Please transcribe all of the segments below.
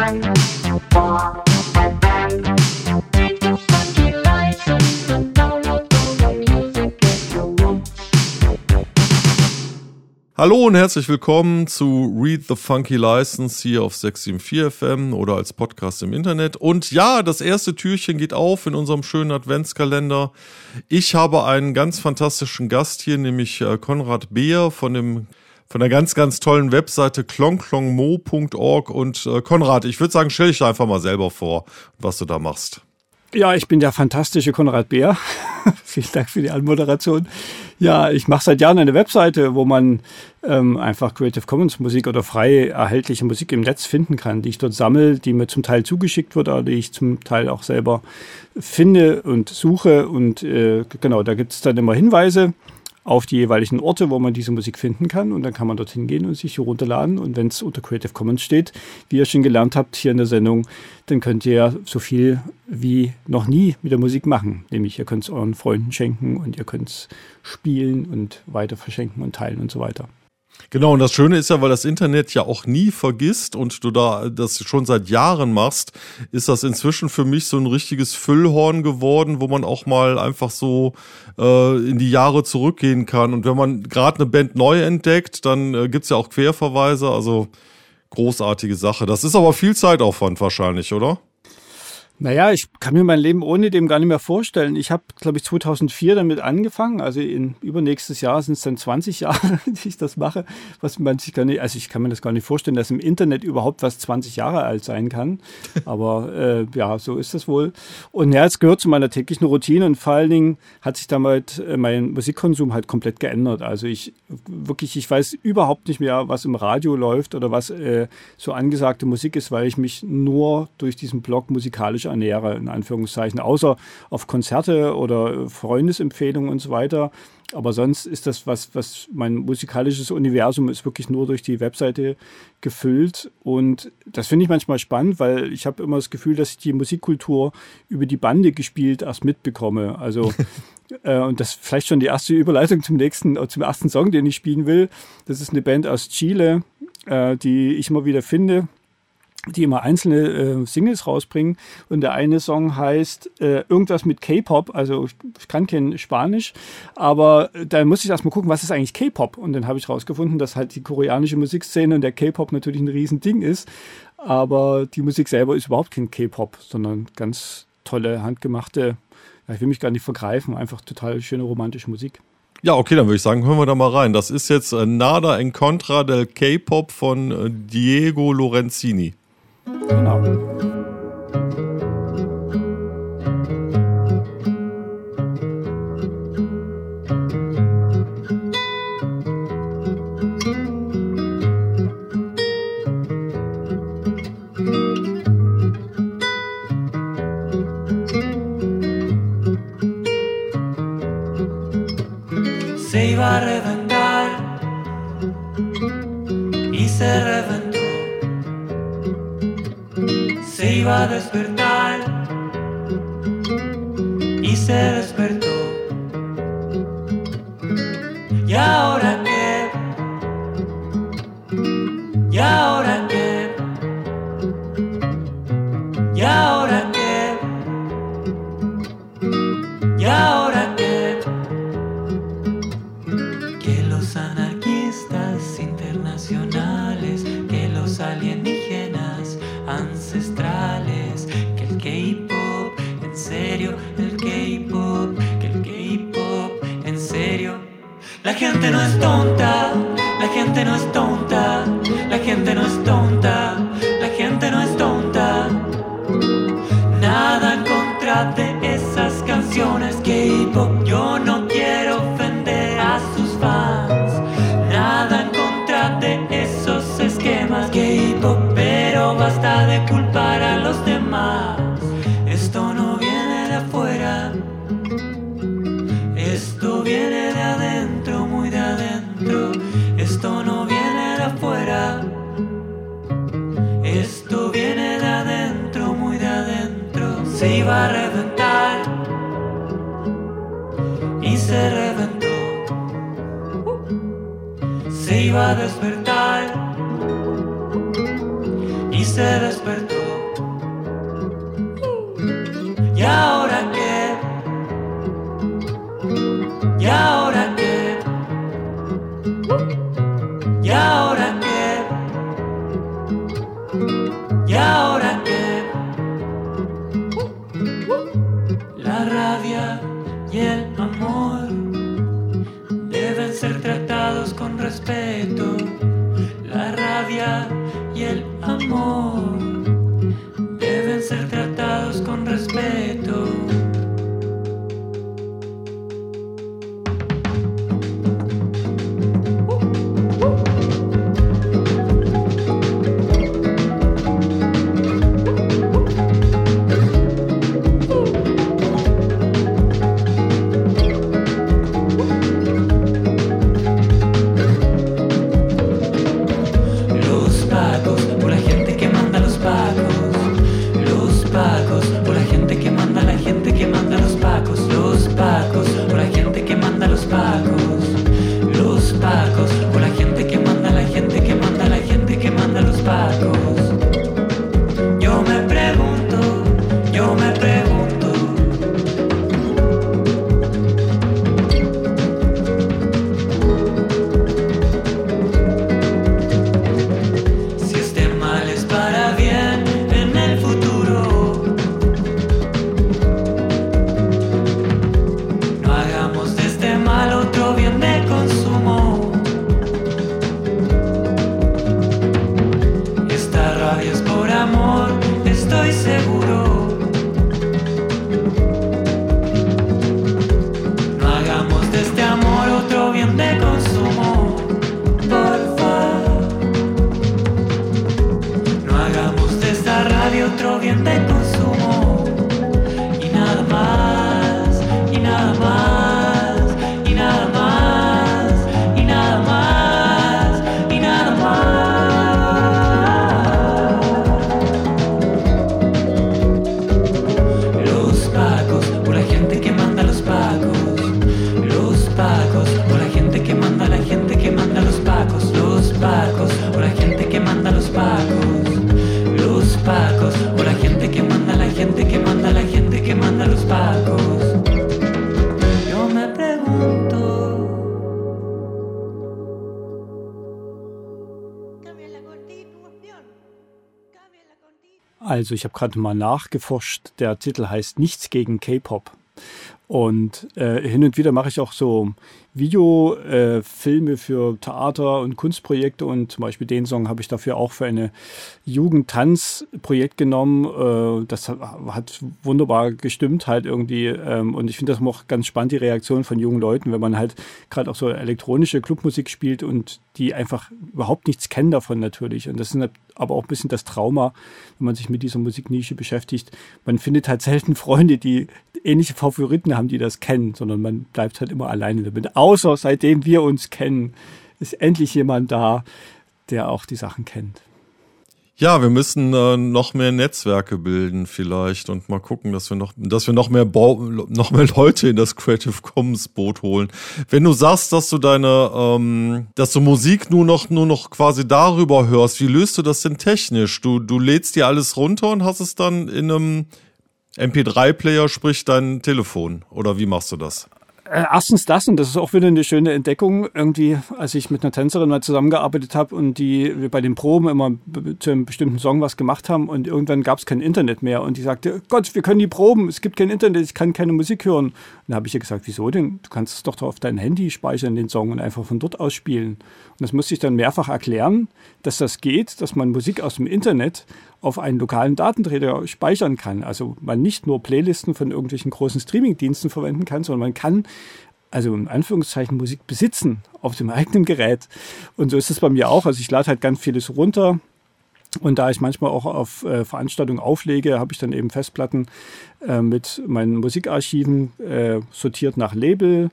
Hallo und herzlich willkommen zu Read the Funky License hier auf 674 FM oder als Podcast im Internet. Und ja, das erste Türchen geht auf in unserem schönen Adventskalender. Ich habe einen ganz fantastischen Gast hier, nämlich Konrad Beer von der ganz, ganz tollen Webseite klongklongmo.org. Und Konrad, ich würde sagen, stell dich da einfach mal selber vor, was du da machst. Ja, ich bin der fantastische Konrad Beer. Vielen Dank für die Anmoderation. Ja, ich mache seit Jahren eine Webseite, wo man einfach Creative Commons Musik oder frei erhältliche Musik im Netz finden kann, die ich dort sammle, die mir zum Teil zugeschickt wird, aber die ich zum Teil auch selber finde und suche. Und genau, da gibt es dann immer Hinweise auf die jeweiligen Orte, wo man diese Musik finden kann. Und dann kann man dorthin gehen und sich herunterladen. Und wenn es unter Creative Commons steht, wie ihr schon gelernt habt hier in der Sendung, dann könnt ihr ja so viel wie noch nie mit der Musik machen. Nämlich ihr könnt es euren Freunden schenken und ihr könnt es spielen und weiter verschenken und teilen und so weiter. Genau, und das Schöne ist ja, weil das Internet ja auch nie vergisst und du da das schon seit Jahren machst, ist das inzwischen für mich so ein richtiges Füllhorn geworden, wo man auch mal einfach so in die Jahre zurückgehen kann. Und wenn man gerade eine Band neu entdeckt, dann gibt's ja auch Querverweise, also großartige Sache. Das ist aber viel Zeitaufwand wahrscheinlich, oder? Naja, ich kann mir mein Leben ohne dem gar nicht mehr vorstellen. Ich habe, glaube ich, 2004 damit angefangen. Also in übernächstes Jahr sind es dann 20 Jahre, die ich das mache. Was man sich gar nicht, also ich kann mir das gar nicht vorstellen, dass im Internet überhaupt was 20 Jahre alt sein kann. Aber ja, so ist das wohl. Und ja, es gehört zu meiner täglichen Routine und vor allen Dingen hat sich damit mein Musikkonsum halt komplett geändert. Also ich weiß überhaupt nicht mehr, was im Radio läuft oder was so angesagte Musik ist, weil ich mich nur durch diesen Blog musikalisch ernähre, in Anführungszeichen, außer auf Konzerte oder Freundesempfehlungen und so weiter. Aber sonst ist das, was mein musikalisches Universum ist, wirklich nur durch die Webseite gefüllt. Und das finde ich manchmal spannend, weil ich habe immer das Gefühl, dass ich die Musikkultur über die Bande gespielt erst mitbekomme. Also und das ist vielleicht schon die erste Überleitung zum ersten Song, den ich spielen will. Das ist eine Band aus Chile, die ich immer wieder finde, die immer einzelne Singles rausbringen. Und der eine Song heißt irgendwas mit K-Pop. Also ich kann kein Spanisch, aber da muss ich erstmal gucken, was ist eigentlich K-Pop? Und dann habe ich rausgefunden, dass halt die koreanische Musikszene und der K-Pop natürlich ein Riesending ist. Aber die Musik selber ist überhaupt kein K-Pop, sondern ganz tolle, handgemachte, ja, ich will mich gar nicht vergreifen, einfach total schöne romantische Musik. Ja, okay, dann würde ich sagen, hören wir da mal rein. Das ist jetzt Nada en Contra del K-Pop von Diego Lorenzini. Genau. Se iba a reventar y se reventó. Se iba a despertar y se despertó. ¿Y ahora qué? ¿Y ahora qué? ¿Y ahora qué? ¿Y ahora qué? Que los anarquistas internacionales, que los alienígenas ancestrales, que el K-pop, en serio, el K-pop, que el K-pop, en serio. La gente no es tonta, la gente no es tonta, la gente no es tonta, la gente no es tonta. Nada en contra de esas canciones K-pop, yo no quiero ofender a sus fans. Nada en contra de esos esquemas K-pop, pero basta de culpar a los demás. Esto no viene de afuera, esto viene de adentro, muy de adentro. Esto no viene de afuera, esto viene de adentro, muy de adentro. Se iba a reventar y se reventó. Se iba a despertar y se despertó. ¿Y ahora qué? ¿Y ahora qué? ¿Y ahora qué? ¿Y ahora qué? La rabia y el amor deben ser tratados con respeto. La rabia y el amor deben ser tratados con respeto. Also ich habe gerade mal nachgeforscht, der Titel heißt Nichts gegen K-Pop. Und hin und wieder mache ich auch so Videofilme für Theater- und Kunstprojekte und zum Beispiel den Song habe ich dafür auch für eine Jugendtanzprojekt genommen. Das hat wunderbar gestimmt halt irgendwie und ich finde das auch ganz spannend, die Reaktion von jungen Leuten, wenn man halt gerade auch so elektronische Clubmusik spielt und die einfach überhaupt nichts kennen davon natürlich. Und das ist aber auch ein bisschen das Trauma, wenn man sich mit dieser Musiknische beschäftigt. Man findet halt selten Freunde, die ähnliche Favoriten haben, die das kennen, sondern man bleibt halt immer alleine damit. Außer seitdem wir uns kennen, ist endlich jemand da, der auch die Sachen kennt. Ja, wir müssen noch mehr Netzwerke bilden vielleicht und mal gucken, dass wir noch mehr Leute in das Creative Commons Boot holen. Wenn du sagst, dass du dass du Musik nur noch quasi darüber hörst, wie löst du das denn technisch? Du lädst dir alles runter und hast es dann in einem MP3-Player, sprich dein Telefon, oder wie machst du das? Erstens das, und das ist auch wieder eine schöne Entdeckung, irgendwie, als ich mit einer Tänzerin mal zusammengearbeitet habe und wir bei den Proben immer zu einem bestimmten Song was gemacht haben und irgendwann gab es kein Internet mehr und die sagte, Gott, wir können die Proben, es gibt kein Internet, ich kann keine Musik hören. Und dann habe ich ihr gesagt, wieso denn? Du kannst es doch auf dein Handy speichern, den Song, und einfach von dort aus spielen. Und das musste ich dann mehrfach erklären, dass das geht, dass man Musik aus dem Internet auf einen lokalen Datenträger speichern kann. Also man nicht nur Playlisten von irgendwelchen großen Streamingdiensten verwenden kann, sondern man kann also in Anführungszeichen Musik besitzen auf dem eigenen Gerät. Und so ist es bei mir auch. Also ich lade halt ganz vieles runter. Und da ich manchmal auch auf Veranstaltungen auflege, habe ich dann eben Festplatten mit meinen Musikarchiven sortiert nach Label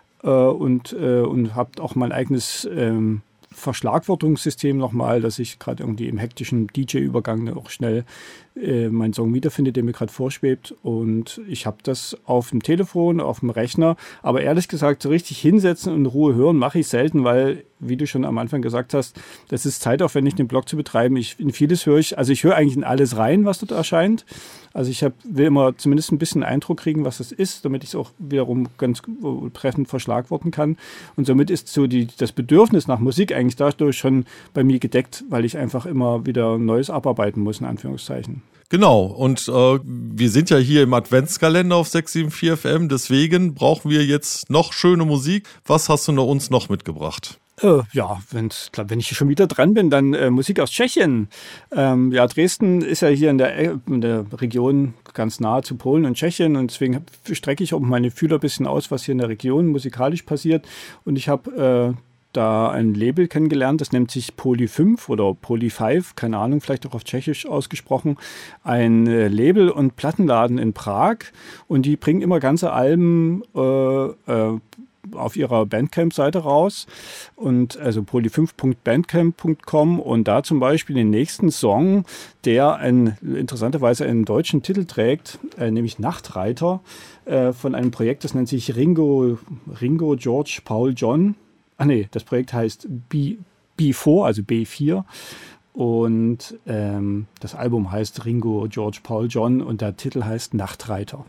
und habe auch mein eigenes Verschlagwortungssystem nochmal, dass ich gerade irgendwie im hektischen DJ-Übergang auch schnell meinen Song wiederfinde, der mir gerade vorschwebt. Und ich habe das auf dem Telefon, auf dem Rechner. Aber ehrlich gesagt, so richtig hinsetzen und in Ruhe hören mache ich selten, weil wie du schon am Anfang gesagt hast, das ist zeitaufwendig, den Blog zu betreiben. In vieles höre ich eigentlich in alles rein, was dort erscheint. Also ich will immer zumindest ein bisschen Eindruck kriegen, was es ist, damit ich es auch wiederum ganz treffend verschlagworten kann. Und somit ist so das Bedürfnis nach Musik eigentlich dadurch schon bei mir gedeckt, weil ich einfach immer wieder Neues abarbeiten muss, in Anführungszeichen. Genau, und wir sind ja hier im Adventskalender auf 674 FM, deswegen brauchen wir jetzt noch schöne Musik. Was hast du uns noch mitgebracht? Ja, wenn ich hier schon wieder dran bin, dann Musik aus Tschechien. Dresden ist ja hier in der Region ganz nahe zu Polen und Tschechien und deswegen strecke ich auch meine Fühler ein bisschen aus, was hier in der Region musikalisch passiert. Und ich habe da ein Label kennengelernt, das nennt sich Poly 5 oder Poly 5, keine Ahnung, vielleicht auch auf Tschechisch ausgesprochen. Ein Label und Plattenladen in Prag und die bringen immer ganze Alben auf ihrer Bandcamp-Seite raus und also poly5.bandcamp.com und da zum Beispiel den nächsten Song, der interessanterweise einen deutschen Titel trägt, nämlich Nachtreiter von einem Projekt, das nennt sich Ringo George Paul John. Das Projekt heißt B4, also B4 und das Album heißt Ringo George Paul John und der Titel heißt Nachtreiter.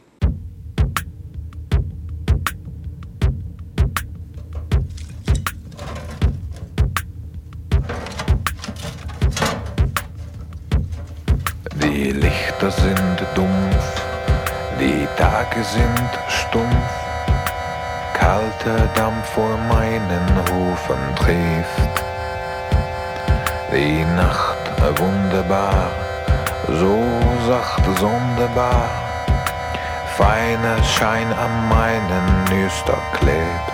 Die Lichter sind dumpf, die Tage sind stumpf. Kalter Dampf vor meinen Hufen trifft. Die Nacht wunderbar, so sacht sonderbar. Feiner Schein an meinen Nüster klebt.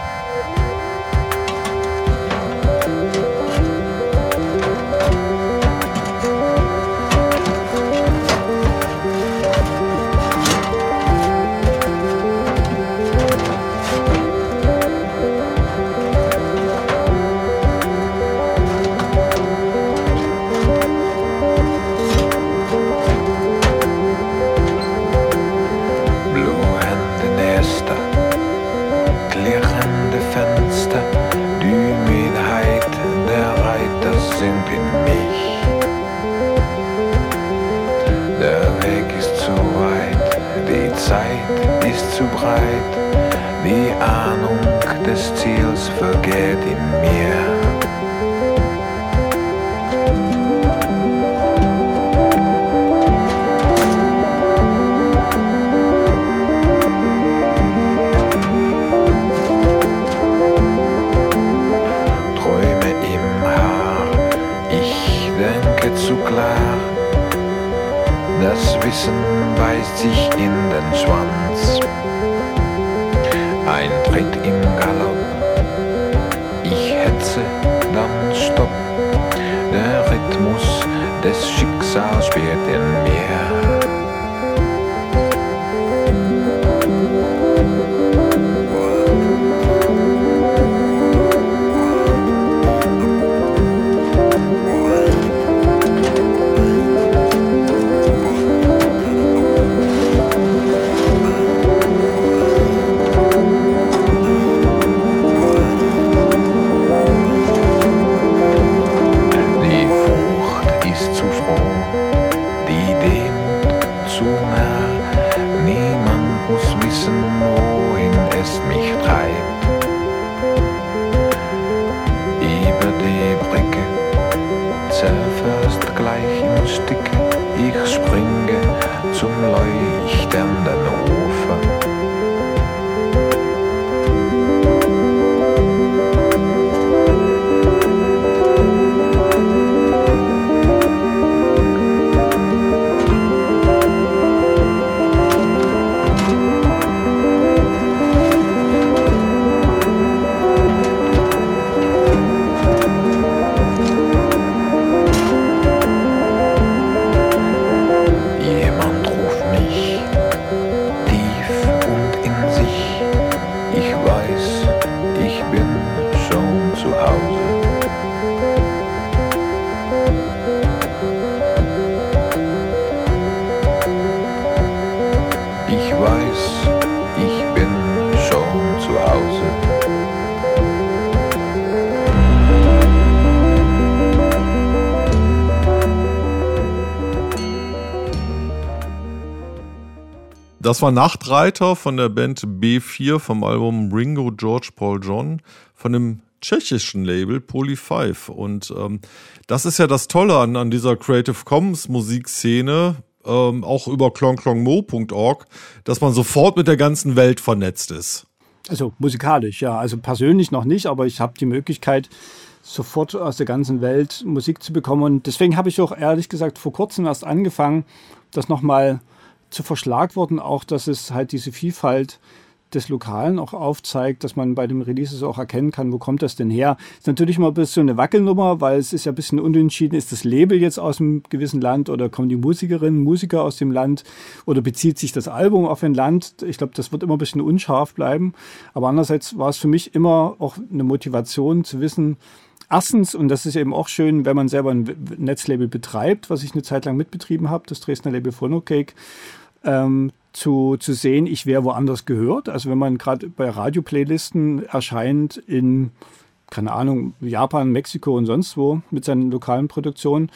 Die Ahnung des Ziels vergeht in mir. Träume im Haar, ich denke zu klar. Das Wissen beißt sich in den Schwanz. Ein Tritt im Galopp, ich hetze, dann stopp. Der Rhythmus des Schicksals spielt in mir. Das war Nachtreiter von der Band B4 vom Album Ringo George Paul John von dem tschechischen Label Poly5. Und das ist ja das Tolle an dieser Creative Commons Musikszene, auch über klongklongmo.org, dass man sofort mit der ganzen Welt vernetzt ist. Also musikalisch, ja. Also persönlich noch nicht, aber ich habe die Möglichkeit, sofort aus der ganzen Welt Musik zu bekommen. Und deswegen habe ich auch ehrlich gesagt vor kurzem erst angefangen, das nochmal zu verschlagworten, auch dass es halt diese Vielfalt des Lokalen auch aufzeigt, dass man bei den Releases auch erkennen kann, wo kommt das denn her. Ist natürlich immer ein bisschen so eine Wackelnummer, weil es ist ja ein bisschen unentschieden, ist das Label jetzt aus einem gewissen Land oder kommen die Musikerinnen, Musiker aus dem Land oder bezieht sich das Album auf ein Land. Ich glaube, das wird immer ein bisschen unscharf bleiben. Aber andererseits war es für mich immer auch eine Motivation zu wissen, erstens, und das ist eben auch schön, wenn man selber ein Netzlabel betreibt, was ich eine Zeit lang mitbetrieben habe, das Dresdner Label Phonocake, zu sehen, wer woanders gehört. Also wenn man gerade bei Radioplaylisten erscheint in, keine Ahnung, Japan, Mexiko und sonst wo mit seinen lokalen Produktionen,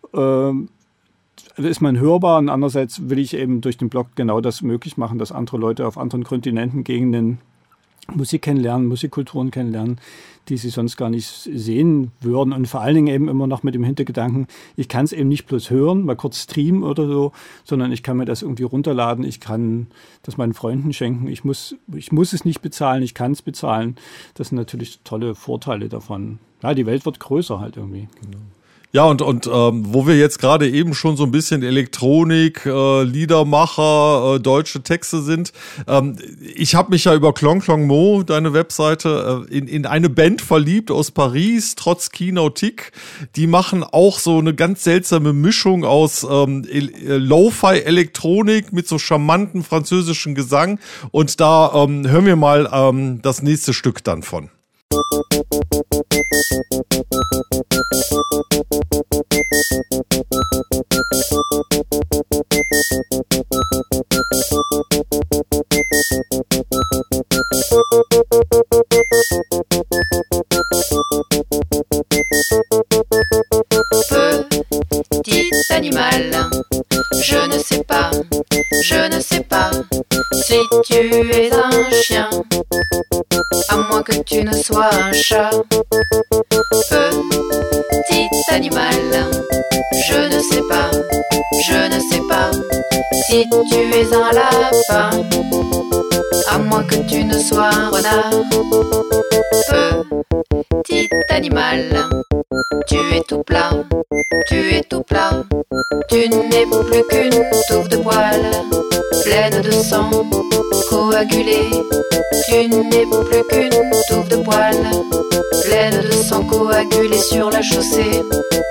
ist man hörbar. Und andererseits will ich eben durch den Blog genau das möglich machen, dass andere Leute auf anderen Kontinenten, Gegenden Musik kennenlernen, Musikkulturen kennenlernen, die sie sonst gar nicht sehen würden. Und vor allen Dingen eben immer noch mit dem Hintergedanken, ich kann es eben nicht bloß hören, mal kurz streamen oder so, sondern ich kann mir das irgendwie runterladen, ich kann das meinen Freunden schenken, ich muss es nicht bezahlen, ich kann es bezahlen. Das sind natürlich tolle Vorteile davon. Ja, die Welt wird größer halt irgendwie. Genau. Ja, und wo wir jetzt gerade eben schon so ein bisschen Elektronik, Liedermacher, deutsche Texte sind, ich habe mich ja über Klongklongmo, deine Webseite, in eine Band verliebt aus Paris, Trotzki Nautique. Die machen auch so eine ganz seltsame Mischung aus Lo-Fi-Elektronik mit so charmanten französischen Gesang. Und da hören wir mal das nächste Stück dann von. Petit animal, je ne sais pas si tu es un chien, à moins que tu ne sois un chat. Petit animal, je ne sais pas si tu es un lapin, à moins que tu ne sois un renard. Petit animal, tu es tout plat, tu n'es plus qu'une touffe de poils, pleine de sang coagulé. Tu n'es plus qu'une touffe de poils, pleine de sang coagulé sur la chaussée.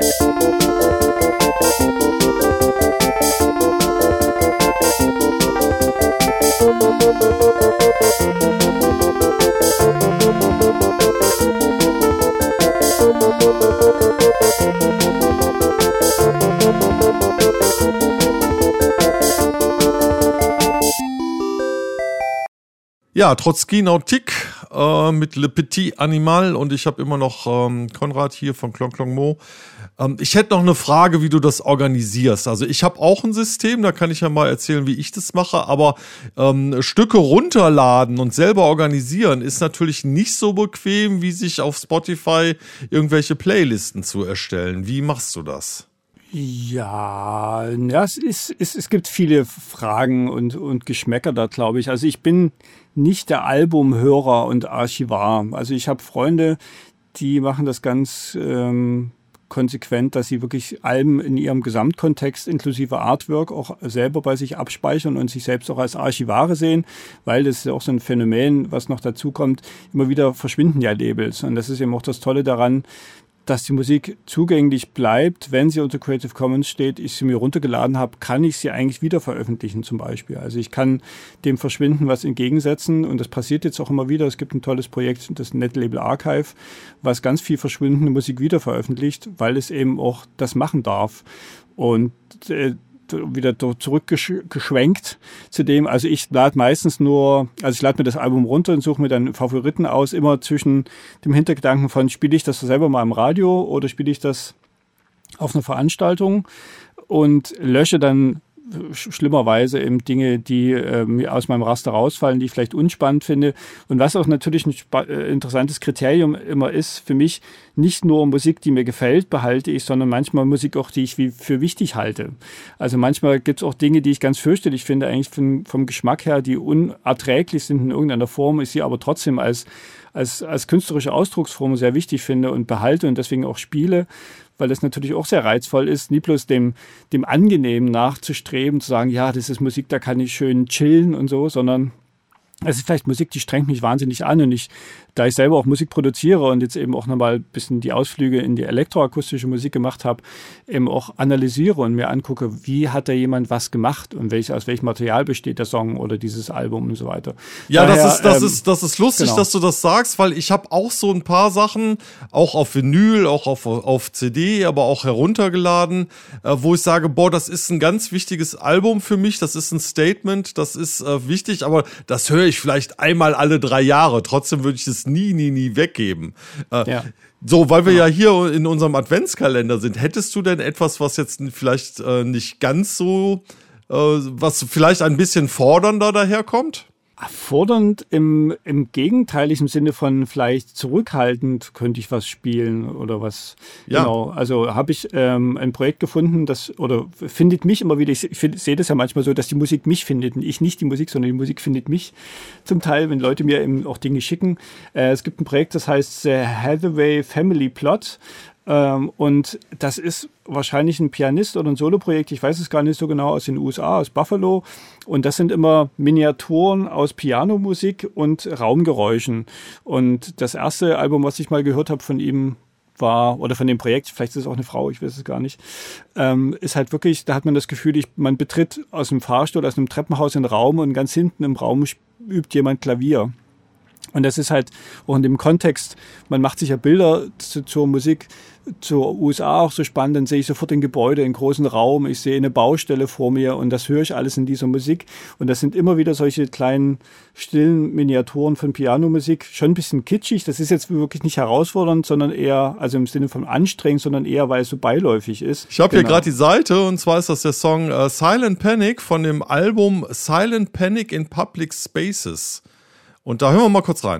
Ja, Trotzki Nautique mit Le Petit Animal und ich habe immer noch Konrad hier von Klongklongmo. Ich hätte noch eine Frage, wie du das organisierst. Also ich habe auch ein System, da kann ich ja mal erzählen, wie ich das mache, aber Stücke runterladen und selber organisieren ist natürlich nicht so bequem, wie sich auf Spotify irgendwelche Playlisten zu erstellen. Wie machst du das? Ja, es gibt viele Fragen und Geschmäcker da, glaube ich. Also ich bin nicht der Albumhörer und Archivar. Also ich habe Freunde, die machen das ganz konsequent, dass sie wirklich Alben in ihrem Gesamtkontext inklusive Artwork auch selber bei sich abspeichern und sich selbst auch als Archivare sehen, weil das ist ja auch so ein Phänomen, was noch dazu kommt. Immer wieder verschwinden ja Labels und das ist eben auch das Tolle daran, dass die Musik zugänglich bleibt, wenn sie unter Creative Commons steht, ich sie mir runtergeladen habe, kann ich sie eigentlich wieder veröffentlichen zum Beispiel. Also ich kann dem Verschwinden was entgegensetzen und das passiert jetzt auch immer wieder. Es gibt ein tolles Projekt, das Netlabel Archive, was ganz viel verschwindende Musik wieder veröffentlicht, weil es eben auch das machen darf. Und wieder zurückgeschwenkt zu dem, also ich lade meistens nur, also ich lade mir das Album runter und suche mir dann Favoriten aus, immer zwischen dem Hintergedanken von, spiele ich das selber mal im Radio oder spiele ich das auf einer Veranstaltung und lösche dann schlimmerweise eben Dinge, die aus meinem Raster rausfallen, die ich vielleicht unspannend finde. Und was auch natürlich ein interessantes Kriterium immer ist, für mich nicht nur Musik, die mir gefällt, behalte ich, sondern manchmal Musik auch, die ich für wichtig halte. Also manchmal gibt es auch Dinge, die ich ganz fürchterlich finde, eigentlich vom Geschmack her, die unerträglich sind in irgendeiner Form, ich sie aber trotzdem als künstlerische Ausdrucksform sehr wichtig finde und behalte und deswegen auch spiele, weil das natürlich auch sehr reizvoll ist, nie bloß dem Angenehmen nachzustreben, zu sagen, ja, das ist Musik, da kann ich schön chillen und so, sondern es ist vielleicht Musik, die strengt mich wahnsinnig an und da ich selber auch Musik produziere und jetzt eben auch nochmal ein bisschen die Ausflüge in die elektroakustische Musik gemacht habe, eben auch analysiere und mir angucke, wie hat da jemand was gemacht und aus welchem Material besteht der Song oder dieses Album und so weiter. Ja, daher, das ist lustig, genau, dass du das sagst, weil ich habe auch so ein paar Sachen, auch auf Vinyl, auch auf CD, aber auch heruntergeladen, wo ich sage, boah, das ist ein ganz wichtiges Album für mich, das ist ein Statement, das ist wichtig, aber das höre ich vielleicht einmal alle 3 Jahre, trotzdem würde ich es nie weggeben. Ja. So, weil wir ja hier in unserem Adventskalender sind, hättest du denn etwas, was jetzt vielleicht nicht ganz so, was vielleicht ein bisschen fordernder daherkommt? Fordernd im gegenteiligen Sinne von vielleicht zurückhaltend könnte ich was spielen oder was. Ja. Genau. Also habe ich ein Projekt gefunden, findet mich immer wieder. Ich sehe das ja manchmal so, dass die Musik mich findet und ich nicht die Musik, sondern die Musik findet mich zum Teil, wenn Leute mir eben auch Dinge schicken. Es gibt ein Projekt, das heißt The Hathaway Family Plot. Und das ist wahrscheinlich ein Pianist oder ein Soloprojekt, ich weiß es gar nicht so genau, aus den USA, aus Buffalo. Und das sind immer Miniaturen aus Pianomusik und Raumgeräuschen. Und das erste Album, was ich mal gehört habe von ihm, oder von dem Projekt, vielleicht ist es auch eine Frau, ich weiß es gar nicht, ist halt wirklich, da hat man das Gefühl, man betritt aus einem Fahrstuhl, aus einem Treppenhaus in den Raum und ganz hinten im Raum übt jemand Klavier. Und das ist halt auch in dem Kontext, man macht sich ja Bilder zur Musik, zur USA auch so spannend, dann sehe ich sofort ein Gebäude, einen großen Raum, ich sehe eine Baustelle vor mir und das höre ich alles in dieser Musik. Und das sind immer wieder solche kleinen, stillen Miniaturen von Pianomusik, schon ein bisschen kitschig, das ist jetzt wirklich nicht herausfordernd, sondern eher, also im Sinne von anstrengend, sondern eher, weil es so beiläufig ist. Ich habe hier gerade die Seite und zwar ist das der Song Silent Panic von dem Album Silent Panic in Public Spaces. Und da hören wir mal kurz rein.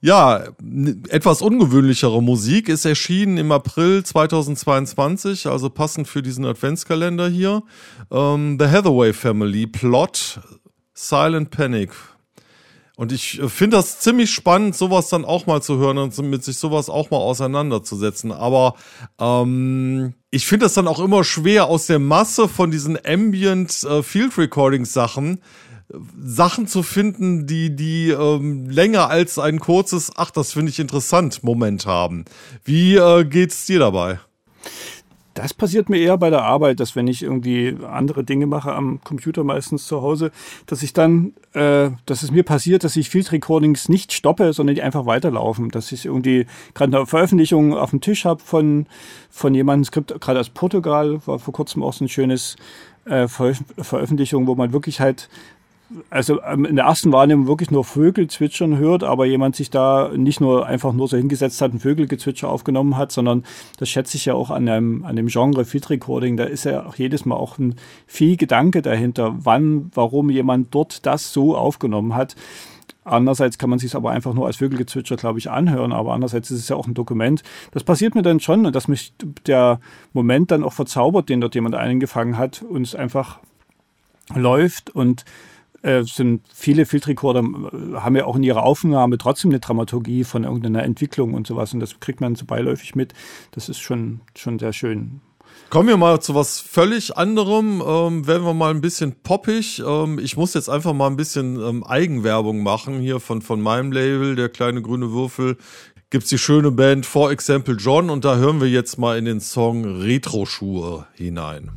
Ja, etwas ungewöhnlichere Musik ist erschienen im April 2022, also passend für diesen Adventskalender hier. The Hathaway Family, Plot, Silent Panic. Und ich finde das ziemlich spannend, sowas dann auch mal zu hören und mit sich sowas auch mal auseinanderzusetzen. Aber ich finde das dann auch immer schwer, aus der Masse von diesen Ambient Field Recording Sachen zu finden, die länger als ein kurzes, ach, das finde ich interessant, Moment haben. Wie geht's dir dabei? Das passiert mir eher bei der Arbeit, dass wenn ich irgendwie andere Dinge mache am Computer, meistens zu Hause, dass ich dann, dass es mir passiert, dass ich Field Recordings nicht stoppe, sondern die einfach weiterlaufen. Dass ich irgendwie gerade eine Veröffentlichung auf dem Tisch habe von jemandem, es gibt gerade aus Portugal, war vor kurzem auch so ein schönes Veröffentlichung, wo man wirklich halt, also in der ersten Wahrnehmung wirklich nur Vögel zwitschern hört, aber jemand sich da nicht nur einfach nur so hingesetzt hat, ein Vögelgezwitscher aufgenommen hat, sondern das schätze ich ja auch an dem Genre Field Recording. Da ist ja auch jedes Mal auch viel Gedanke dahinter, warum jemand dort das so aufgenommen hat. Andererseits kann man sich es aber einfach nur als Vögelgezwitscher, glaube ich, anhören, aber andererseits ist es ja auch ein Dokument. Das passiert mir dann schon, dass mich der Moment dann auch verzaubert, den dort jemand eingefangen hat und es einfach läuft. Und sind viele Field Recorder, haben ja auch in ihrer Aufnahme trotzdem eine Dramaturgie von irgendeiner Entwicklung und sowas, und das kriegt man so beiläufig mit. Das ist schon sehr schön. Kommen wir mal zu was völlig anderem, werden wir mal ein bisschen poppig. Ich muss jetzt einfach mal ein bisschen Eigenwerbung machen hier von meinem Label, der kleine grüne Würfel. Gibt's die schöne Band For Example John, und da hören wir jetzt mal in den Song Retro-Schuhe hinein.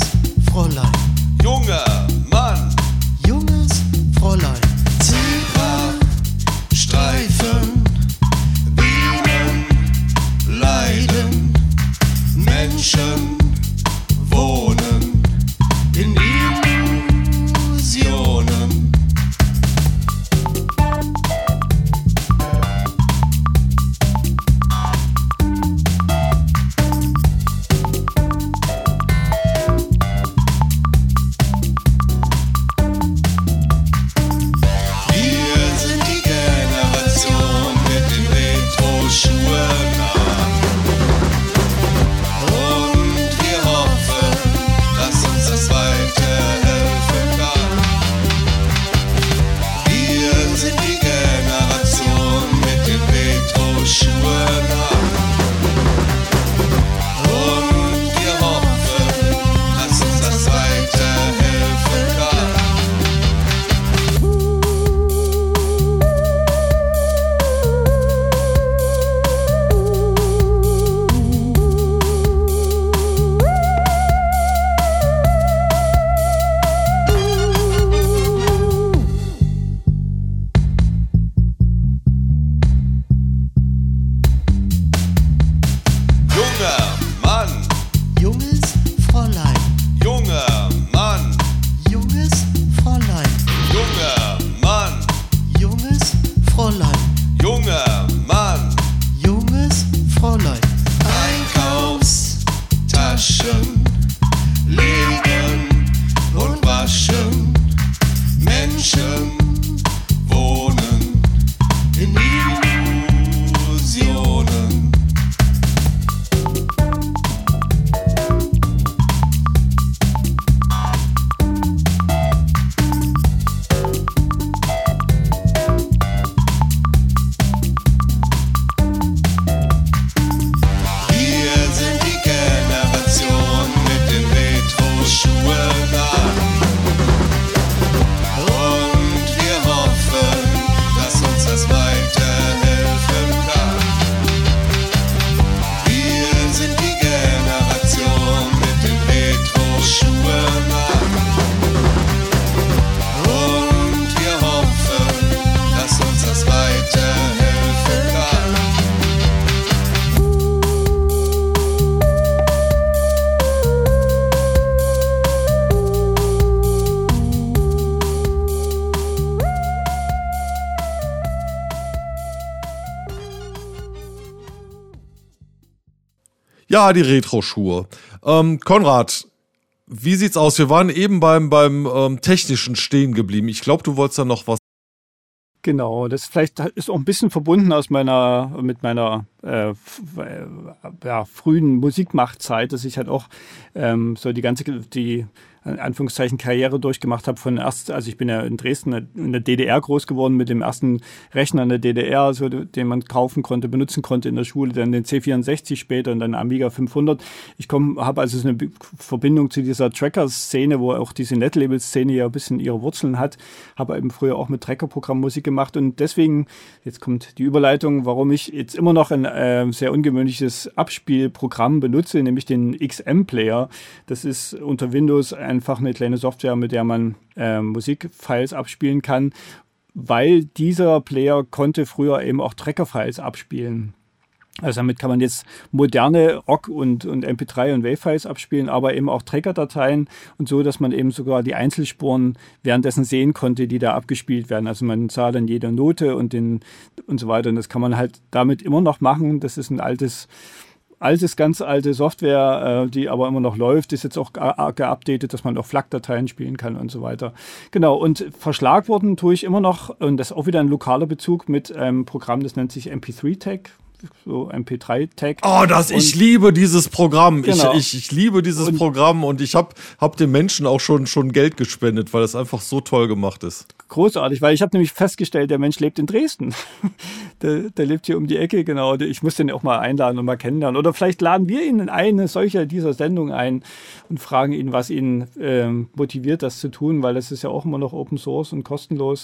Junger Mann, junges Fräulein, Zebra Ja, die Retro-Schuhe. Konrad, wie sieht's aus? Wir waren eben beim Technischen stehen geblieben. Ich glaube, du wolltest da noch was. Genau, das vielleicht ist auch ein bisschen verbunden mit meiner frühen Musikmachtzeit, dass ich halt auch so die in Anführungszeichen Karriere durchgemacht habe also ich bin ja in Dresden in der DDR groß geworden mit dem ersten Rechner in der DDR, so, den man kaufen konnte, benutzen konnte in der Schule, dann den C64 später und dann Amiga 500. Ich habe also so eine Verbindung zu dieser Tracker-Szene, wo auch diese Netlabel-Szene ja ein bisschen ihre Wurzeln hat, habe eben früher auch mit Tracker-Programm Musik gemacht und deswegen, jetzt kommt die Überleitung, warum ich jetzt immer noch ein sehr ungewöhnliches Abspielprogramm benutze, nämlich den XM-Player. Das ist unter Windows einfach eine kleine Software, mit der man Musikfiles abspielen kann, weil dieser Player konnte früher eben auch Tracker-Files abspielen. Also damit kann man jetzt moderne Rock- und MP3 und Wave-Files abspielen, aber eben auch Tracker-Dateien und so, dass man eben sogar die Einzelspuren währenddessen sehen konnte, die da abgespielt werden. Also man sah dann jede Note und so weiter und das kann man halt damit immer noch machen. Das ist ein ganz alte Software, die aber immer noch läuft, ist jetzt auch geupdatet, dass man auch FLAC-Dateien spielen kann und so weiter. Genau, und verschlagworten tue ich immer noch, und das ist auch wieder ein lokaler Bezug mit einem Programm, das nennt sich MP3-Tag. So MP3-Tag. Oh, ich liebe dieses Programm. Genau. Ich liebe dieses Programm und ich hab den Menschen auch schon Geld gespendet, weil es einfach so toll gemacht ist. Großartig, weil ich habe nämlich festgestellt, der Mensch lebt in Dresden. Der lebt hier um die Ecke, genau. Ich muss den auch mal einladen und mal kennenlernen. Oder vielleicht laden wir ihn in eine solcher dieser Sendung ein und fragen ihn, was ihn motiviert, das zu tun, weil das ist ja auch immer noch Open Source und kostenlos.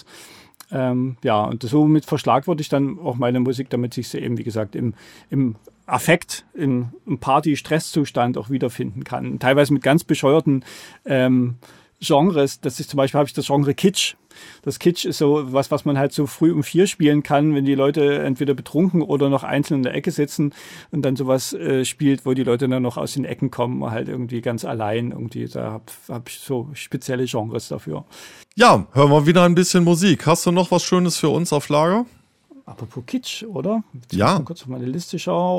Und somit verschlagworte ich dann auch meine Musik, damit ich sie eben, wie gesagt, im Affekt, im Party-Stresszustand auch wiederfinden kann. Teilweise mit ganz bescheuerten Genres. Das ist zum Beispiel, habe ich das Genre Kitsch. Das Kitsch ist so was man halt so früh um 4 spielen kann, wenn die Leute entweder betrunken oder noch einzeln in der Ecke sitzen und dann sowas spielt, wo die Leute dann noch aus den Ecken kommen, halt irgendwie ganz allein. Irgendwie, da hab ich so spezielle Genres dafür. Ja, hören wir wieder ein bisschen Musik. Hast du noch was Schönes für uns auf Lager? Apropos Kitsch, oder? Ja. Mal kurz auf meine Liste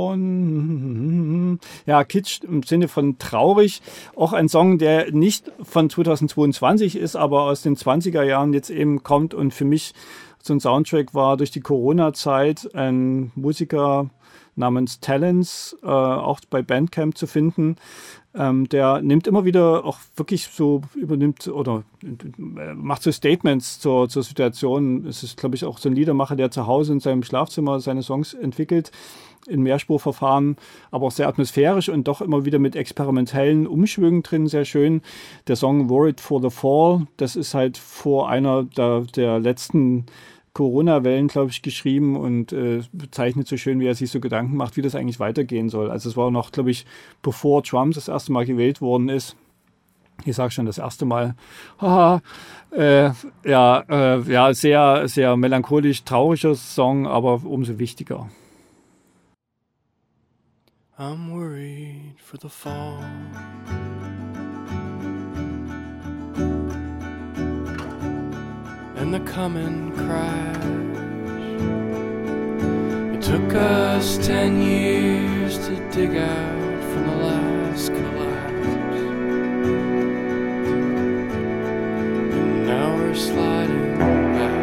schauen. Ja, Kitsch im Sinne von traurig. Auch ein Song, der nicht von 2022 ist, aber aus den 20er Jahren jetzt eben kommt und für mich so ein Soundtrack war durch die Corona-Zeit. Ein Musiker namens Talents, auch bei Bandcamp zu finden. Der nimmt immer wieder auch wirklich so, übernimmt oder macht so Statements zur Situation. Es ist, glaube ich, auch so ein Liedermacher, der zu Hause in seinem Schlafzimmer seine Songs entwickelt, in Mehrspurverfahren, aber auch sehr atmosphärisch und doch immer wieder mit experimentellen Umschwüngen drin, sehr schön. Der Song Worried for the Fall, das ist halt vor einer der letzten Corona-Wellen, glaube ich, geschrieben und bezeichnet so schön, wie er sich so Gedanken macht, wie das eigentlich weitergehen soll. Also es war noch, glaube ich, bevor Trump das erste Mal gewählt worden ist. Ich sage schon das erste Mal. Sehr, sehr melancholisch, trauriger Song, aber umso wichtiger. I'm worried for the fall. And the coming crash. It took us 10 years to dig out from the last collapse. And now we're sliding back.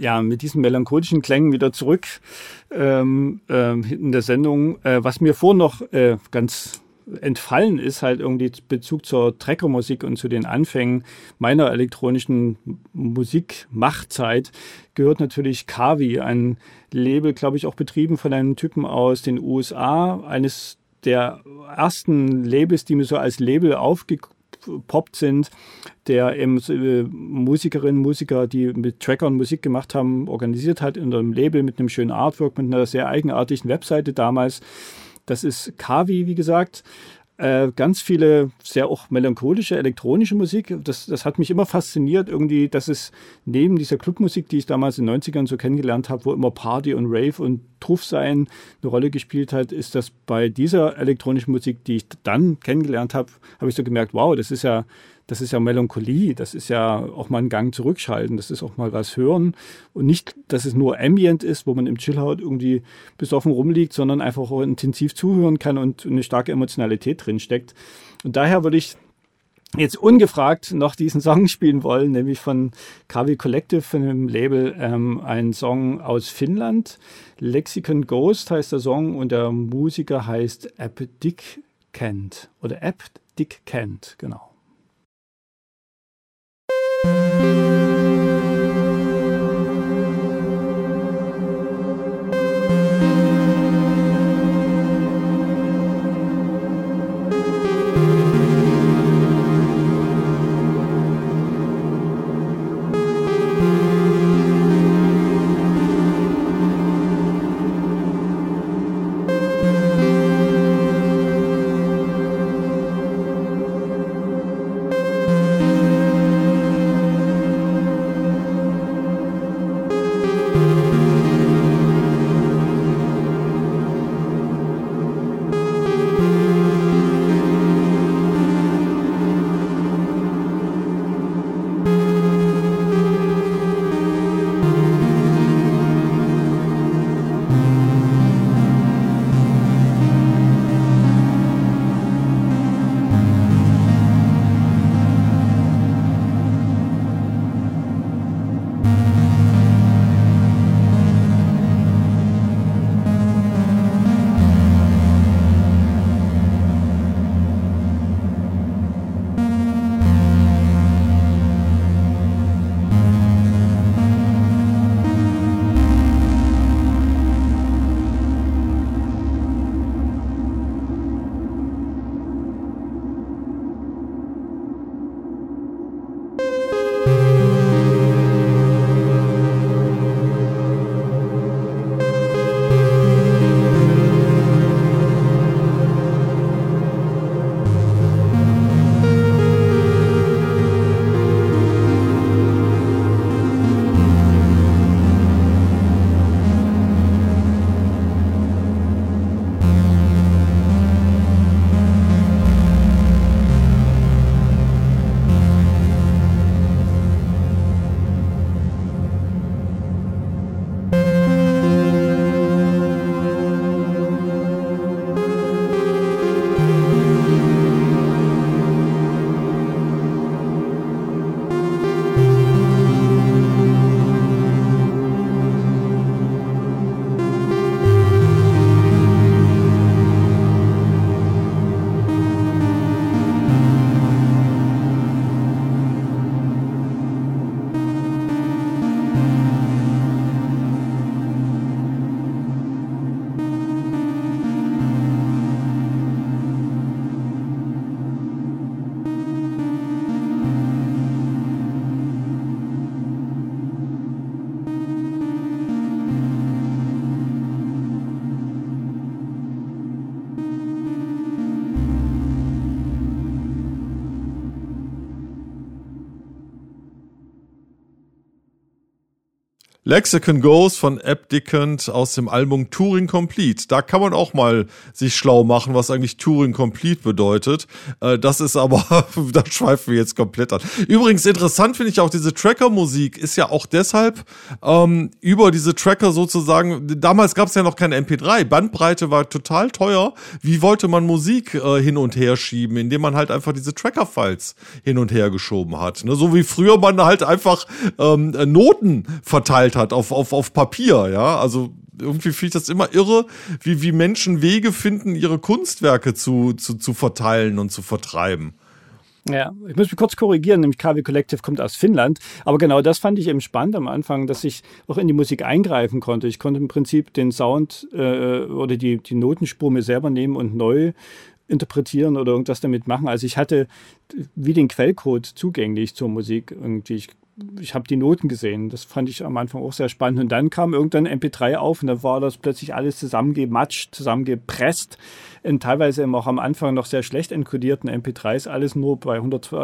Ja, mit diesen melancholischen Klängen wieder zurück in der Sendung. Was mir vorhin noch ganz entfallen ist, halt irgendwie Bezug zur Trekker-Musik und zu den Anfängen meiner elektronischen Musikmachtzeit, gehört natürlich Kavi, ein Label, glaube ich, auch betrieben von einem Typen aus den USA, eines der ersten Labels, die mir so als Label aufgepoppt sind, der eben Musikerinnen, Musiker, die mit Trackern Musik gemacht haben, organisiert hat in einem Label mit einem schönen Artwork, mit einer sehr eigenartigen Webseite damals. Das ist Kavi, wie gesagt. Ganz viele sehr auch melancholische, elektronische Musik. Das hat mich immer fasziniert, irgendwie, dass es neben dieser Clubmusik, die ich damals in den 90ern so kennengelernt habe, wo immer Party und Rave und Truff sein eine Rolle gespielt hat, ist das bei dieser elektronischen Musik, die ich dann kennengelernt habe, habe ich so gemerkt, wow, das ist ja Melancholie, das ist ja auch mal einen Gang zurückschalten, das ist auch mal was hören und nicht, dass es nur Ambient ist, wo man im Chillhaut irgendwie besoffen rumliegt, sondern einfach auch intensiv zuhören kann und eine starke Emotionalität drin steckt. Und daher würde ich jetzt ungefragt noch diesen Song spielen wollen, nämlich von Kavi Collective, von dem Label, einen Song aus Finnland. Lexicon Ghost heißt der Song und der Musiker heißt App Dick Kent oder App Dick Kent, genau. Lexicon Ghost von App Dick Kent aus dem Album Turing Complete. Da kann man auch mal sich schlau machen, was eigentlich Turing Complete bedeutet. Das ist aber, da schweifen wir jetzt komplett an. Übrigens interessant finde ich auch, diese Tracker-Musik ist ja auch deshalb über diese Tracker sozusagen, damals gab es ja noch keine MP3, Bandbreite war total teuer. Wie wollte man Musik hin und her schieben, indem man halt einfach diese Tracker-Files hin und her geschoben hat. Ne? So wie früher man halt einfach Noten verteilt hat hat auf Papier, ja. Also irgendwie finde ich das immer irre, wie Menschen Wege finden, ihre Kunstwerke zu verteilen und zu vertreiben. Ja, ich muss mich kurz korrigieren, nämlich KW Collective kommt aus Finnland, aber genau das fand ich eben spannend am Anfang, dass ich auch in die Musik eingreifen konnte. Ich konnte im Prinzip den Sound oder die Notenspur mir selber nehmen und neu interpretieren oder irgendwas damit machen. Also ich hatte wie den Quellcode zugänglich zur Musik irgendwie. Ich habe die Noten gesehen. Das fand ich am Anfang auch sehr spannend. Und dann kam irgendwann MP3 auf und dann war das plötzlich alles zusammengematscht, zusammengepresst. In teilweise eben auch am Anfang noch sehr schlecht enkodierten MP3s, alles nur bei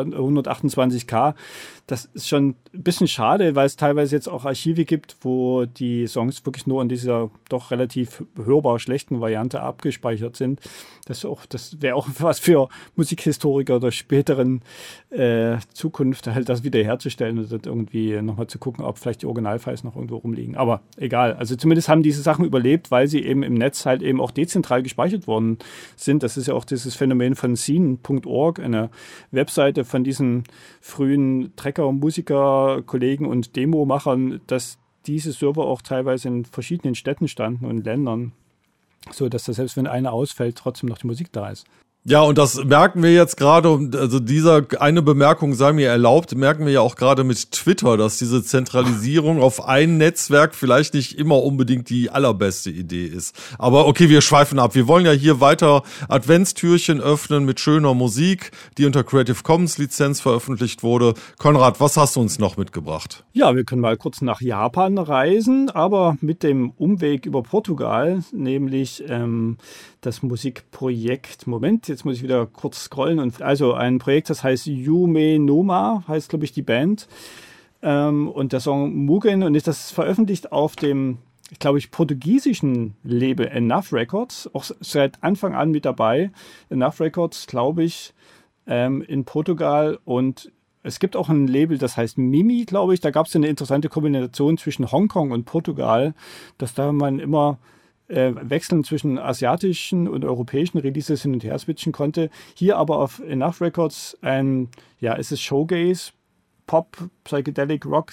128K. Das ist schon ein bisschen schade, weil es teilweise jetzt auch Archive gibt, wo die Songs wirklich nur in dieser doch relativ hörbar schlechten Variante abgespeichert sind. Das wäre auch was für Musikhistoriker der späteren Zukunft, halt das wiederherzustellen und irgendwie nochmal zu gucken, ob vielleicht die Originalfiles noch irgendwo rumliegen. Aber egal. Also zumindest haben diese Sachen überlebt, weil sie eben im Netz halt eben auch dezentral gespeichert worden sind. Das ist ja auch dieses Phänomen von scene.org, eine Webseite von diesen frühen Trecker, Musiker, Kollegen und Demo-Machern, dass diese Server auch teilweise in verschiedenen Städten standen und Ländern, so dass das selbst wenn einer ausfällt, trotzdem noch die Musik da ist. Ja, und das merken wir jetzt gerade, also dieser eine Bemerkung sei mir erlaubt, merken wir ja auch gerade mit Twitter, dass diese Zentralisierung auf ein Netzwerk vielleicht nicht immer unbedingt die allerbeste Idee ist. Aber okay, wir schweifen ab. Wir wollen ja hier weiter Adventstürchen öffnen mit schöner Musik, die unter Creative Commons Lizenz veröffentlicht wurde. Konrad, was hast du uns noch mitgebracht? Ja, wir können mal kurz nach Japan reisen, aber mit dem Umweg über Portugal, nämlich das Musikprojekt, Moment, jetzt muss ich wieder kurz scrollen. Also ein Projekt, das heißt Yume Noma, heißt glaube ich die Band. Und der Song Mugen, und das ist veröffentlicht auf dem, glaube ich, portugiesischen Label Enough Records, auch seit Anfang an mit dabei. Enough Records, glaube ich, in Portugal, und es gibt auch ein Label, das heißt Mimi, glaube ich. Da gab es eine interessante Kombination zwischen Hongkong und Portugal, dass da man immer wechseln zwischen asiatischen und europäischen Releases hin und her switchen konnte. Hier aber auf Enough Records es ist Showgaze, Pop, Psychedelic Rock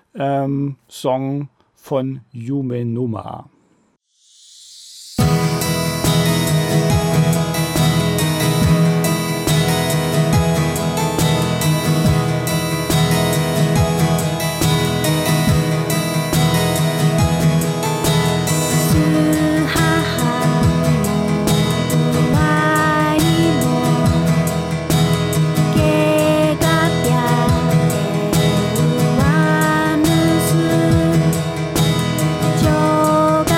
Song von Yume Noma. Joga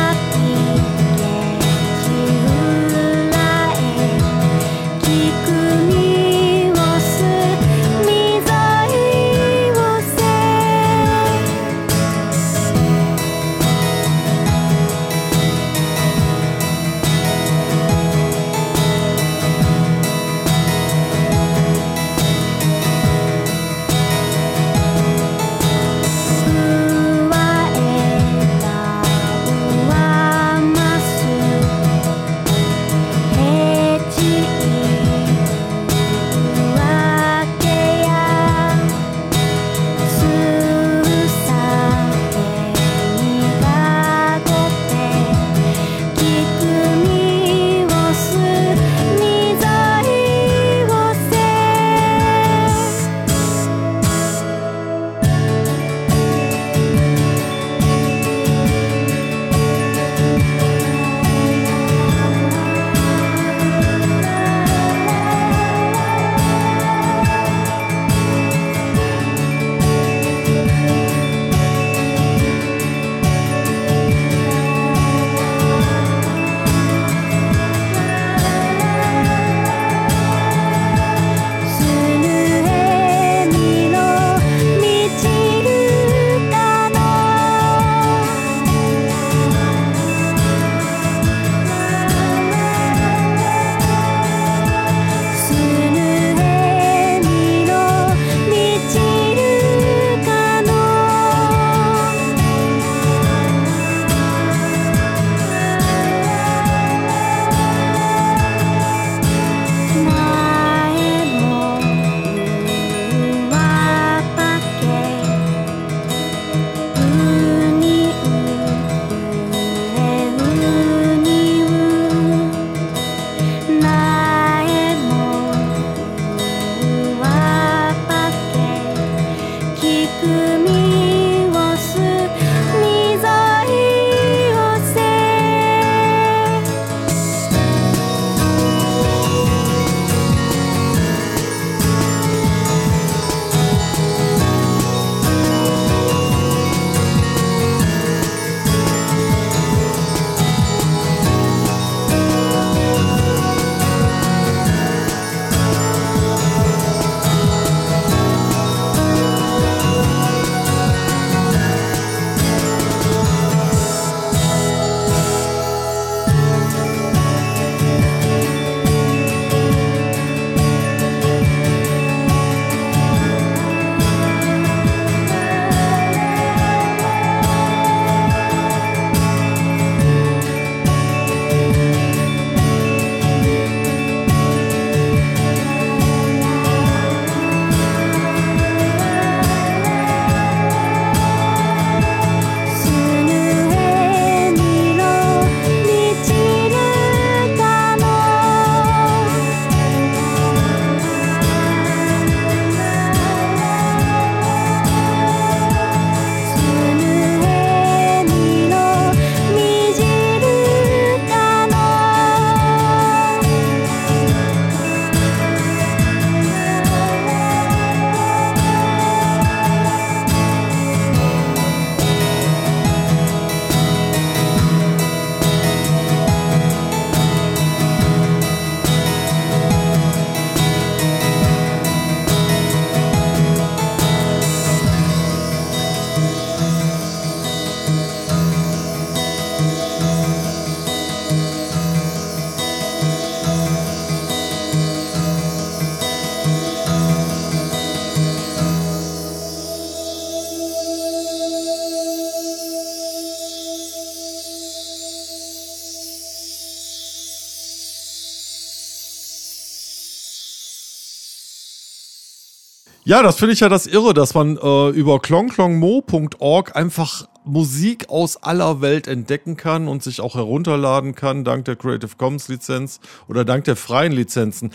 Ja, das finde ich ja das Irre, dass man über klongklongmo.org einfach Musik aus aller Welt entdecken kann und sich auch herunterladen kann, dank der Creative Commons Lizenz oder dank der freien Lizenzen.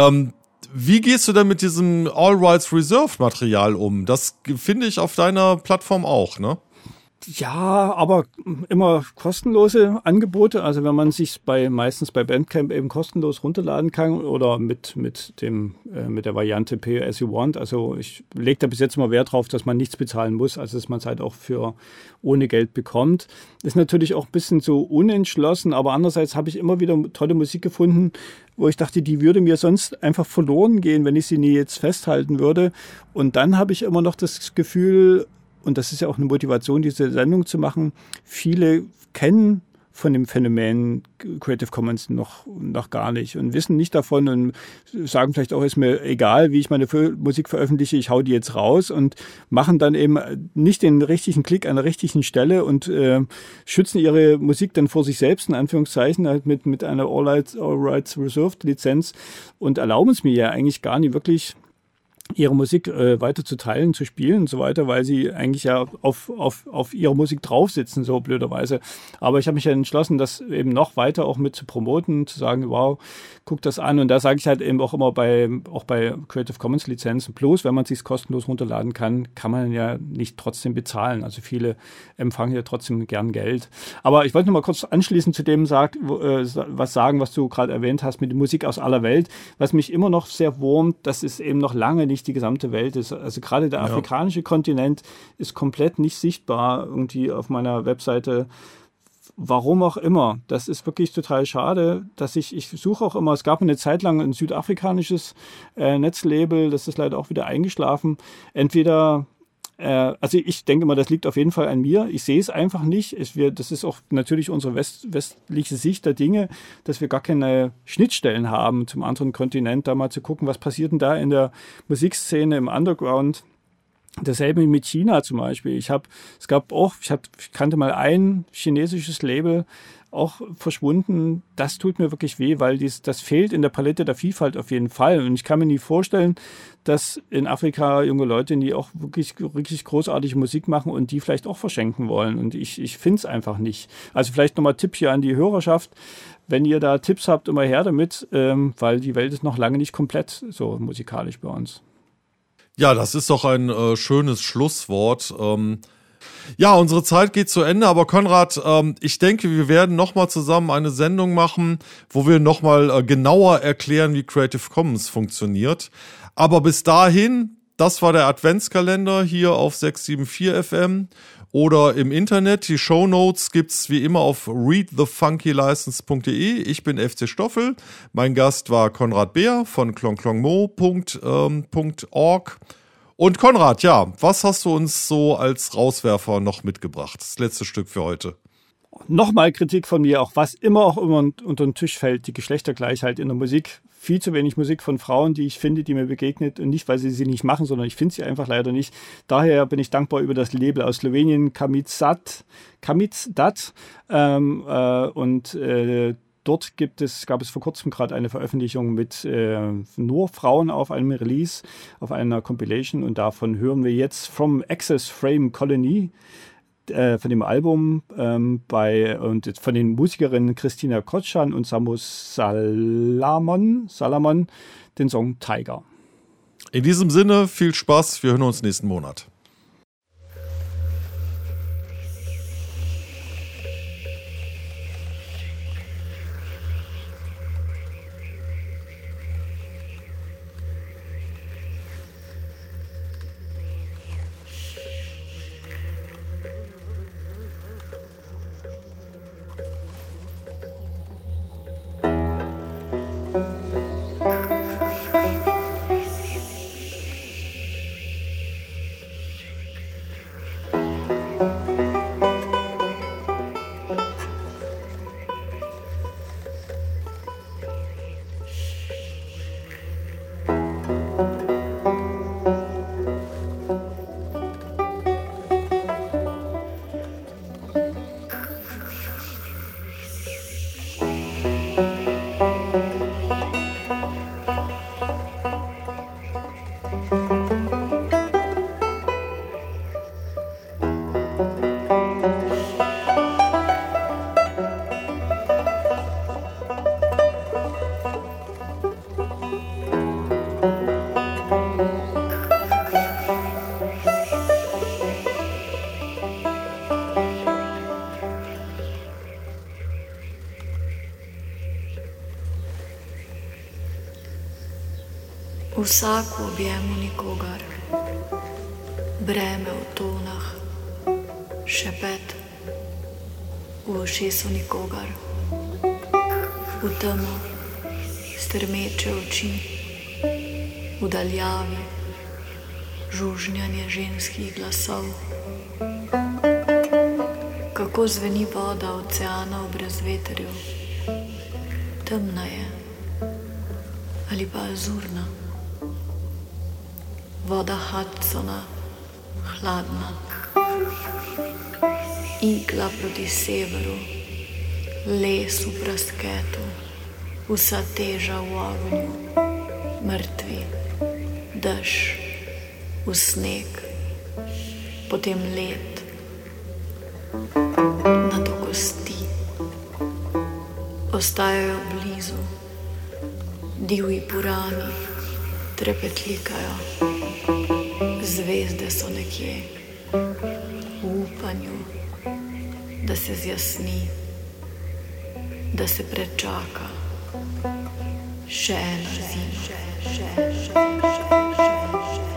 Wie gehst du denn mit diesem All Rights Reserved Material um? Das finde ich auf deiner Plattform auch, ne? Ja, aber immer kostenlose Angebote. Also wenn man sich meistens bei Bandcamp eben kostenlos runterladen kann oder mit der Variante Pay as you want. Also ich lege da bis jetzt immer Wert drauf, dass man nichts bezahlen muss, also dass man es halt auch für ohne Geld bekommt. Ist natürlich auch ein bisschen so unentschlossen, aber andererseits habe ich immer wieder tolle Musik gefunden, wo ich dachte, die würde mir sonst einfach verloren gehen, wenn ich sie nie jetzt festhalten würde. Und dann habe ich immer noch das Gefühl, und das ist ja auch eine Motivation, diese Sendung zu machen, viele kennen von dem Phänomen Creative Commons noch gar nicht und wissen nicht davon und sagen vielleicht auch, ist mir egal, wie ich meine Musik veröffentliche, ich hau die jetzt raus und machen dann eben nicht den richtigen Klick an der richtigen Stelle und schützen ihre Musik dann vor sich selbst, in Anführungszeichen, halt mit einer All Rights Reserved Lizenz und erlauben es mir ja eigentlich gar nicht wirklich, ihre Musik weiter zu teilen, zu spielen und so weiter, weil sie eigentlich ja auf ihre Musik drauf sitzen, so blöderweise. Aber ich habe mich ja entschlossen, das eben noch weiter auch mit zu promoten, zu sagen, wow, guck das an. Und da sage ich halt eben auch immer bei Creative Commons Lizenzen, bloß wenn man es sich kostenlos runterladen kann, kann man ja nicht trotzdem bezahlen. Also viele empfangen ja trotzdem gern Geld. Aber ich wollte noch mal kurz anschließend zu dem was sagen, was du gerade erwähnt hast mit Musik aus aller Welt. Was mich immer noch sehr wurmt, das ist eben noch lange nicht die gesamte Welt ist. Also gerade der afrikanische Kontinent ist komplett nicht sichtbar irgendwie auf meiner Webseite. Warum auch immer. Das ist wirklich total schade, dass ich suche auch immer, es gab eine Zeit lang ein südafrikanisches Netzlabel, das ist leider auch wieder eingeschlafen. Entweder also ich denke mal, das liegt auf jeden Fall an mir. Ich sehe es einfach nicht. Das ist auch natürlich unsere westliche Sicht der Dinge, dass wir gar keine Schnittstellen haben zum anderen Kontinent, da mal zu gucken, was passiert denn da in der Musikszene im Underground. Dasselbe mit China zum Beispiel. Ich kannte mal ein chinesisches Label, auch verschwunden. Das tut mir wirklich weh, weil das fehlt in der Palette der Vielfalt auf jeden Fall. Und ich kann mir nie vorstellen, dass in Afrika junge Leute, die auch wirklich, wirklich großartige Musik machen und die vielleicht auch verschenken wollen. Und ich finde es einfach nicht. Also vielleicht nochmal Tipp hier an die Hörerschaft. Wenn ihr da Tipps habt, immer her damit, weil die Welt ist noch lange nicht komplett so musikalisch bei uns. Ja, das ist doch ein schönes Schlusswort. Ja, unsere Zeit geht zu Ende, aber Konrad, ich denke, wir werden nochmal zusammen eine Sendung machen, wo wir nochmal genauer erklären, wie Creative Commons funktioniert. Aber bis dahin, das war der Adventskalender hier auf 674 FM oder im Internet. Die Shownotes gibt's wie immer auf readthefunkylicense.de. Ich bin FC Stoffel. Mein Gast war Konrad Beer von klongklongmo.org. Und Konrad, ja, was hast du uns so als Rauswerfer noch mitgebracht? Das letzte Stück für heute. Nochmal Kritik von mir, auch was immer unter den Tisch fällt, die Geschlechtergleichheit in der Musik. Viel zu wenig Musik von Frauen, die ich finde, die mir begegnet. Und nicht, weil sie nicht machen, sondern ich finde sie einfach leider nicht. Daher bin ich dankbar über das Label aus Slowenien, Kamizdat. Dort gab es vor kurzem gerade eine Veröffentlichung mit nur Frauen auf einem Release, auf einer Compilation. Und davon hören wir jetzt From Access Frame Colony von dem Album und von den Musikerinnen Christina Kotschan und Samu Salamon den Song Tiger. In diesem Sinne, viel Spaß. Wir hören uns nächsten Monat. Vsak v objemu nikogar, breme v tonah, šepet v ušesu nikogar, v temo strmeče oči, v daljavi žužnjanje ženskih glasov. Kako zveni voda oceana v brezvetrju, temna je ali pa azurna. Voda Hudsona, hladna, igla proti severu, les v prasketu, vsa teža v ognju, mrtvi, dež, v sneg, potem led, nato kosti. Ostajajo blizu, divji purani trepetlikajo, zvezde so nekje, v upanju, da se zjasni, da se prečaka še ena zima.